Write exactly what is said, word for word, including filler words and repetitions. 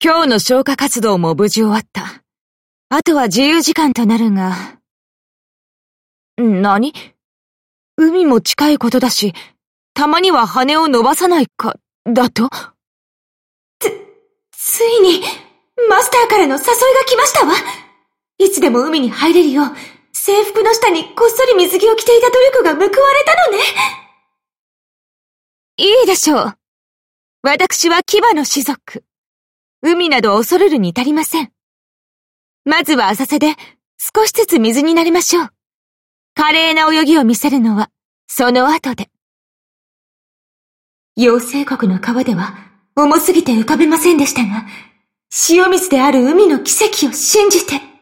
今日の消火活動も無事終わった。あとは自由時間となるが。何？海も近いことだし、たまには羽を伸ばさないか、だと？ つ、ついに、マスターからの誘いが来ましたわ。いつでも海に入れるよう、制服の下にこっそり水着を着ていた努力が報われたのね。 いいでしょう。私は牙の種族。海など恐るるに足りません。まずは浅瀬で少しずつ水になりましょう。華麗な泳ぎを見せるのは、その後で。 妖精国の川では重すぎて浮かべませんでしたが、塩水である海の奇跡を信じて。